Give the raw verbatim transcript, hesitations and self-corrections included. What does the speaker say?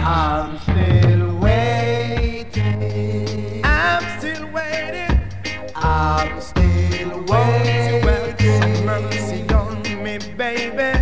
I'm still waiting. I'm still waiting. I'm still Won't you have waiting. mercy on me, baby?